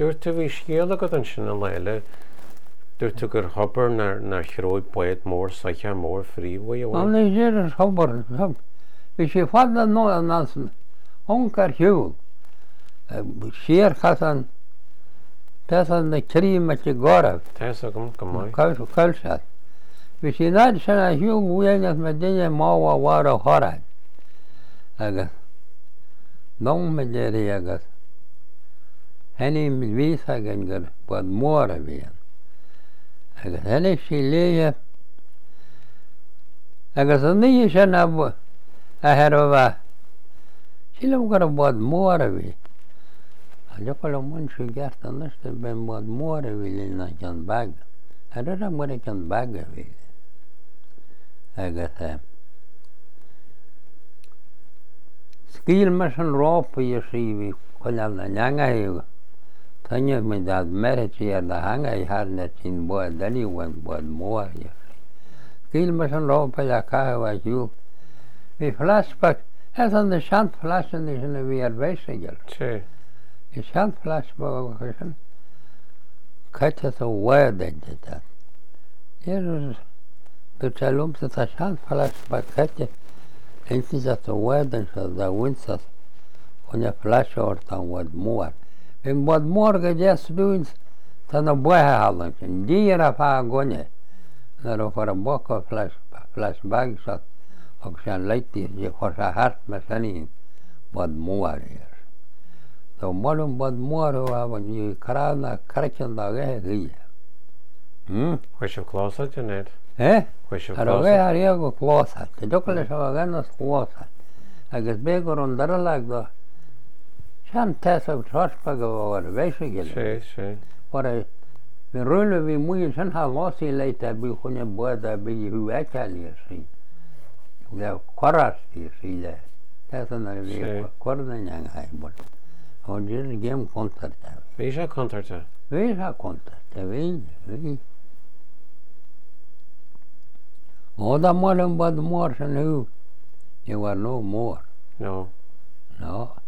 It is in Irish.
Dúirt a bhí scéal agad an sin an leile. Dúirt a gur hobar na chróid buid mór saiche mór fríomh An is er hobar. Bhí sé fada nó an ansan. Oncar hiúil. Sér chasan. Tesan na críimete gorah. Tás agam go maiid. Cailsead. Bhí sé náid sin a hiúil bhuiainneach me duine máha bhhar a choráid. Agus dom me déirí agus henny vís agin gur bud mór a bhíon. Agus henny sí léthe agus an níhe sin a hear bh sílam gur bud mór a bhí. A jocail mun sí gceart an nuiste ben bud mór a bhí lína an bag. A rud am gur an bag a bhí. Agus scíl mar an rápa a sí bhí chuineal na neangaí Tanya me dat merití ar na hanga I harna sin bud daníhain bud mór a sí. Scíl mar an rápa a caithh a hiú. Bhí flashback, as an na sean flashan is in a bhí ar bhéisigil. Sí. I sean flashback a sin caite a bhhaidinte dat. Éar dúirt lumsa tá sean flashback caite eintis a bhhaidinte a bhaintas chunne flashort an bud mór. Bhín bud mór go deas dúins tá na buithe hallan sin. Díar a fá gunne na ro for a boca flashback sa og sean leití chuir a hart me sanín bud mór éir. Tá mallum bud mór a bhain í carana carcin a ghé ghíe. Chuir sibh chlósa denéad? Chuir sibh Ar a chlósa? ghé ar éag go chlósa. Tá docail is a ghanas chlósa. Agus bégur an daralag do sean teas a trospa go bhar bhéisigil. Sí, sí. Por a bhín rúla bhí muí sin há lásí leit a bhí chunne bud a bhí hu eicáilí sí. Le choráistí sí le. Teasan a bhí cuirdain an haibol. Hon dír gém contart a bhí. Bhí sé contarte? Bhí sé contart a bhí. Óda mallum bud mór san hú. I war nó mór. No. No.